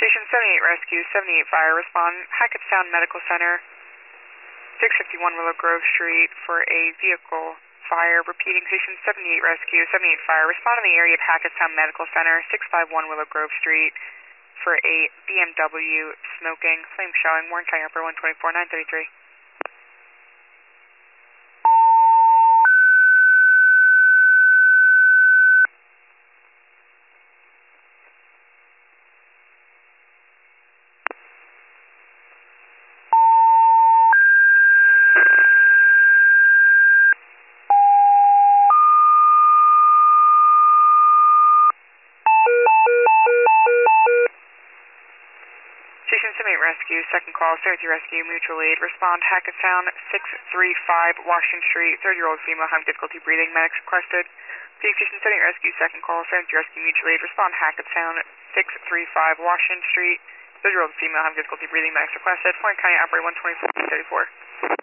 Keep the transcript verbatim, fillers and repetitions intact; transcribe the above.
Station seventy-eight Rescue, seventy-eight Fire, respond Hackettstown Medical Center, six fifty-one Willow Grove Street for a vehicle fire. Repeating, Station seventy-eight Rescue, seventy-eight Fire, respond in the area of Hackettstown Medical Center, six fifty-one Willow Grove Street for a B M W smoking, flame showing, Warren County Upper one twenty-four nine thirty-three. Station seventy-eight Rescue, second call, seventy-three Rescue, mutual aid, respond Hackettstown, six thirty-five Washington Street, thirty-year-old female having difficulty breathing, medics requested. Being Station seventy-eight Rescue, second call, seventy-three Rescue, mutual aid, respond Hackettstown, six thirty-five Washington Street, thirty-year-old female having difficulty breathing, medics requested. Warren County Operator one twenty-four thirty-four.